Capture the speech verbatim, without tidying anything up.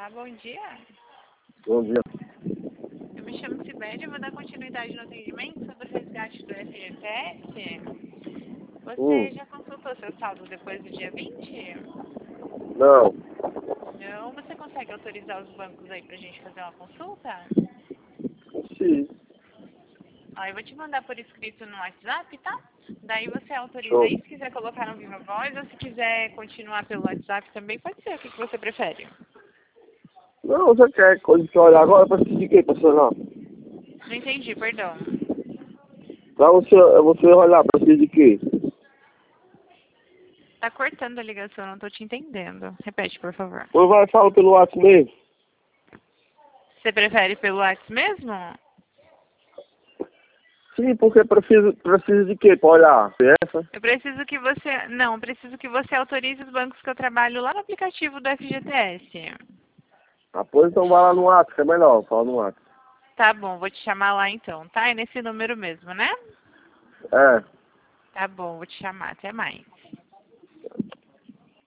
Olá, bom dia. Bom dia. Eu me chamo Sibélia e vou dar continuidade no atendimento sobre o resgate do F G T S. Você Hum. já consultou seu saldo depois do dia vinte? Não. Não? Você consegue autorizar os bancos aí pra gente fazer uma consulta? Sim. Ó, eu vou te mandar por escrito no WhatsApp, tá? Daí você autoriza Show. aí, se quiser colocar no Viva Voz ou se quiser continuar pelo WhatsApp também, pode ser. O que, que você prefere? Não, você quer coisa que olhar agora? Precisa de quê, profissional? Não entendi, perdão. Pra você, você olhar, precisa de quê? Tá cortando a ligação, não tô te entendendo. Repete, por favor. Ou vai falar pelo WhatsApp mesmo? Você prefere pelo WhatsApp mesmo? Sim, porque precisa, precisa de quê pra olhar? Essa? Eu preciso que você... Não, preciso que você autorize os bancos que eu trabalho lá no aplicativo do F G T S. Ah, pois então vai lá no WhatsApp, que é melhor, fala no WhatsApp. Tá bom, vou te chamar lá então, tá? É nesse número mesmo, né? É. Tá bom, vou te chamar. Até mais.